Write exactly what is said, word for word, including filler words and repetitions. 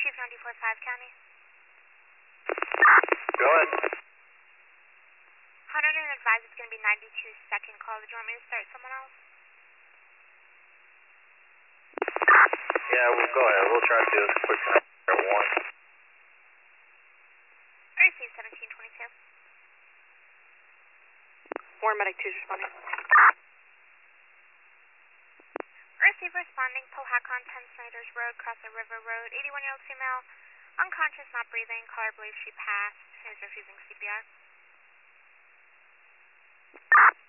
Chief ninety-four point five County. Go ahead. one hundred and advise it's going to be ninety-two second call. Did you want me to start someone else? Yeah, we'll go ahead. We'll try to do this quick time at one. I received seventeen twenty-two. Warren Medic two responding. Receive responding, Powhatan, ten Snyder's Road, Crosser River Road, eighty-one-year-old female, unconscious, not breathing, caller believes she passed, is refusing C P R.